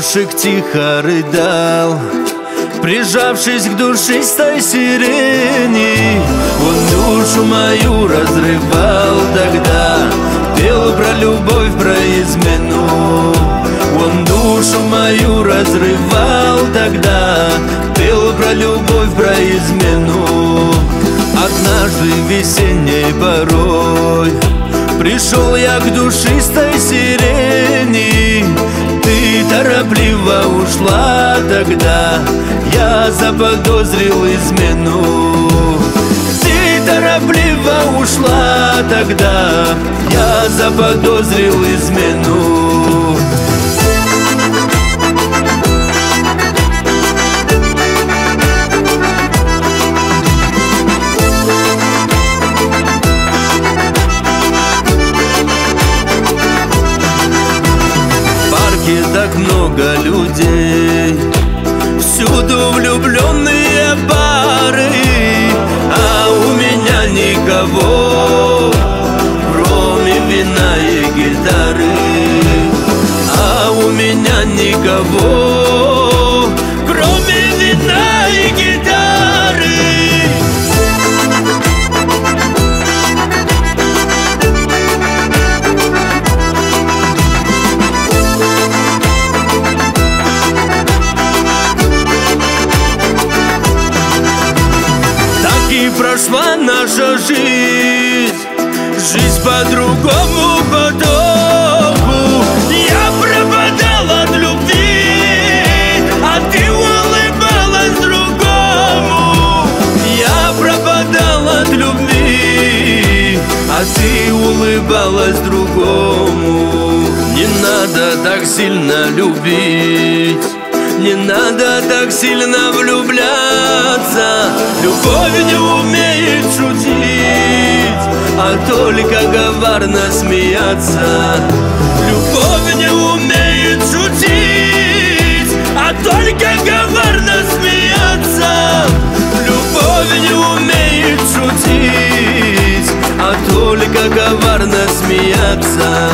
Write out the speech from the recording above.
Камушек тихо рыдал, прижавшись к душистой сирени. Он душу мою разрывал тогда, пел про любовь, про измену. Он душу мою разрывал тогда, пел про любовь, про измену. Однажды весенней порой пришел я к душистой сирени. Ты торопливо ушла тогда, я заподозрил измену. Ты торопливо ушла тогда, я заподозрил измену. Так много людей, всюду влюбленные пары, а у меня никого, кроме вина и гитары. А у меня никого, кроме вина и гитары. Прошла наша жизнь, жизнь по другому потоку. Я пропадал от любви, а ты улыбалась другому. Я пропадал от любви, а ты улыбалась другому. Не надо так сильно любить, не надо так сильно влюбляться. Любовь не умеет шутить, а только коварно смеяться. Любовь не умеет шутить, а только коварно смеяться. Любовь не умеет шутить, а только коварно смеяться.